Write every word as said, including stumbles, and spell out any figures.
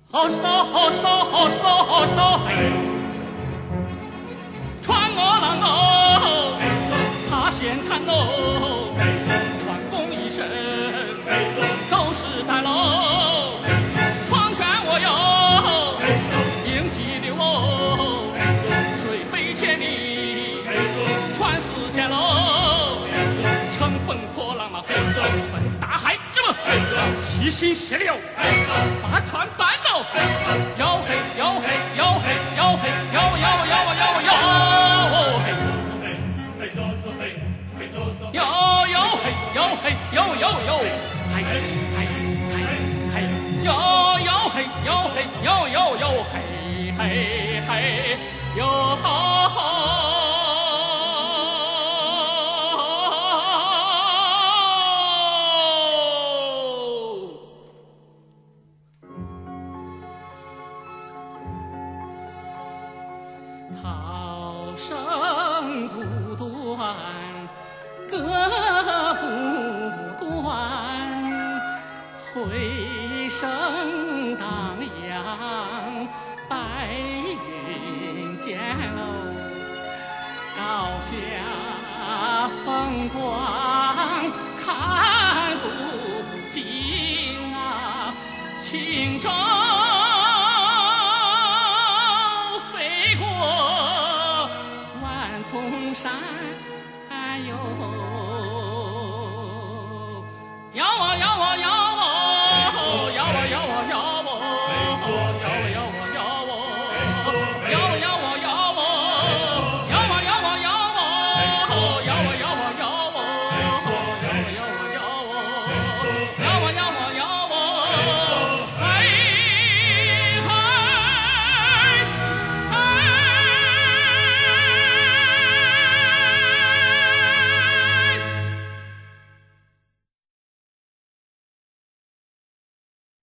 好手好手好手好手嘿，传我郎哦，他先看喽，传功一生都是带喽，闯权我有应急流哦，水飞千里传四溅喽，乘风破浪嘛奔大海，那么齐心协力把船搬喽，摇嘿摇嘿摇嘿摇嘿摇摇摇摇摇嘿，摇摇嘿摇嘿摇摇摇嘿嘿嘿嘿，摇摇嘿摇嘿摇摇摇嘿嘿嘿哟哈哈。涛声不断，歌不断，回声荡漾，白云间喽，高下风光看不尽啊，情中